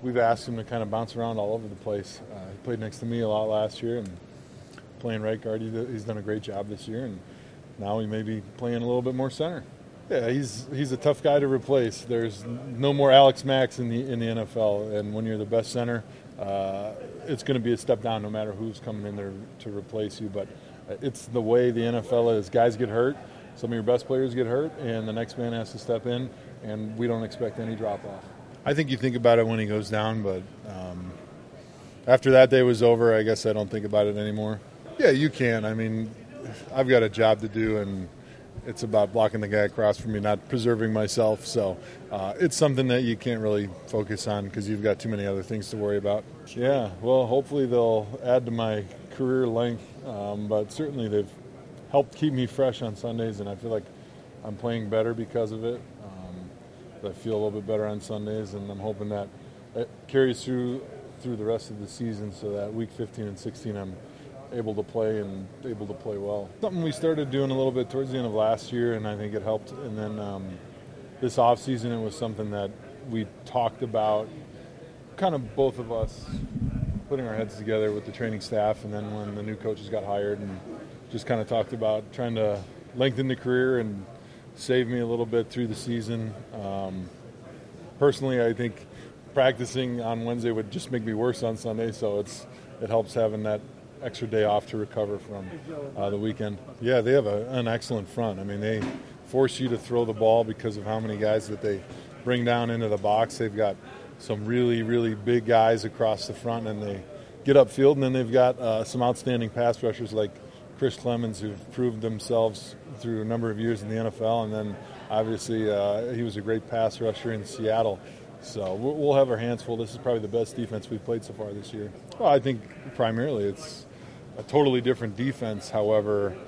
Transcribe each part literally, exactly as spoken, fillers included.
we've asked him to kind of bounce around all over the place. Uh, he played next to me a lot last year, and playing right guard, he, he's done a great job this year, and now he may be playing a little bit more center. Yeah, he's he's a tough guy to replace. There's no more Alex Max in the in the N F L, and when you're the best center, uh, it's going to be a step down no matter who's coming in there to replace you. But it's the way the N F L is. Guys get hurt, some of your best players get hurt, and the next man has to step in, and we don't expect any drop-off. I think you think about it when he goes down, but um, after that day was over, I guess I don't think about it anymore. Yeah, you can. I mean, I've got a job to do, and it's about blocking the guy across from me, not preserving myself. So uh, it's something that you can't really focus on because you've got too many other things to worry about. Yeah, well, hopefully they'll add to my career length, um, but certainly they've helped keep me fresh on Sundays, and I feel like I'm playing better because of it. Um, I feel a little bit better on Sundays, and I'm hoping that it carries through through the rest of the season so that week fifteen and sixteen I'm able to play and able to play well. Something we started doing a little bit towards the end of last year, and I think it helped. And then um, this off season, it was something that we talked about, kind of both of us putting our heads together with the training staff, and then when the new coaches got hired, and just kind of talked about trying to lengthen the career and save me a little bit through the season. Um, personally, I think practicing on Wednesday would just make me worse on Sunday, so it's it helps having that extra day off to recover from uh, the weekend. Yeah, they have a, an excellent front. I mean, they force you to throw the ball because of how many guys that they bring down into the box. They've got some really, really big guys across the front, and they get upfield, and then they've got uh, some outstanding pass rushers like Chris Clemens, who've proved themselves through a number of years in the N F L, and then obviously uh, he was a great pass rusher in Seattle. So we'll have our hands full. This is probably the best defense we've played so far this year. Well, I think primarily it's a totally different defense. However,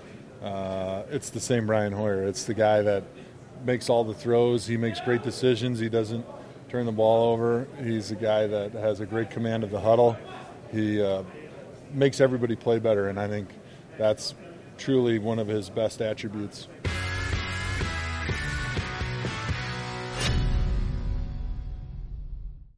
uh, it's the same Brian Hoyer. It's the guy that makes all the throws. He makes great decisions. He doesn't turn the ball over. He's a guy that has a great command of the huddle. He uh, makes everybody play better, and I think that's truly one of his best attributes.